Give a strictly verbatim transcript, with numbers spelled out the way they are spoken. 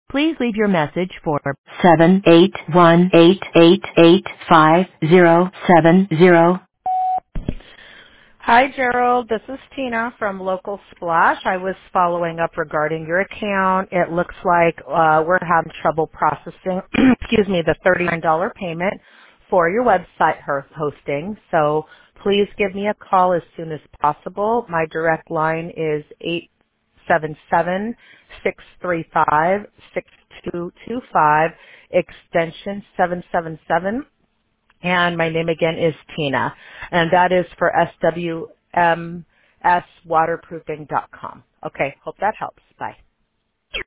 Please leave your message for seven eight one eight eight eight five zero seven zero. Hi, Gerald. This is Tina from Local Splash. I was following up regarding your account. It looks like uh, we're having trouble processing, excuse me, the thirty-nine dollars payment for your website ho- hosting. So please give me a call as soon as possible. My direct line is eight seven seven, six three five, six two two five, extension seven seven seven. And my name again is Tina, and that is for S W M S waterproofing dot com. Okay, hope that helps. Bye.